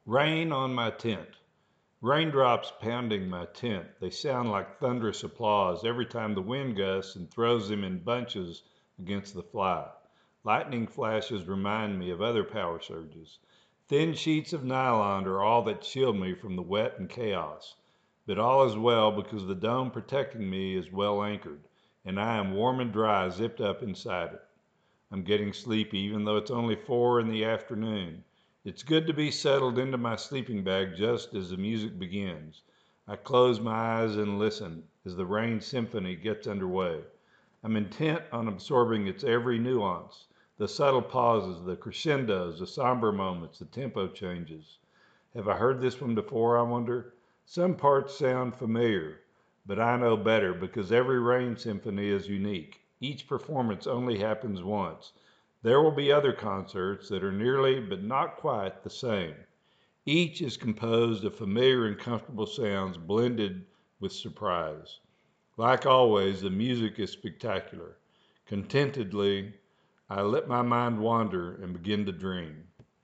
Rain on my tent. Raindrops pounding my tent. They sound like thunderous applause every time the wind gusts and throws them in bunches against the fly. Lightning flashes remind me of other power surges. Thin sheets of nylon are all that shield me from the wet and chaos. But all is well because the dome protecting me is well anchored, and I am warm and dry zipped up inside it. I'm getting sleepy even though it's only 4 in the afternoon. It's good to be settled into my sleeping bag just as the music begins. I close my eyes and listen as the rain symphony gets underway. I'm intent on absorbing its every nuance, the subtle pauses, the crescendos, the somber moments, the tempo changes. Have I heard this one before, I wonder? Some parts sound familiar, but I know better because every rain symphony is unique. Each performance only happens once. There will be other concerts that are nearly, but not quite, the same. Each is composed of familiar and comfortable sounds blended with surprise. Like always, the music is spectacular. Contentedly, I let my mind wander and begin to dream.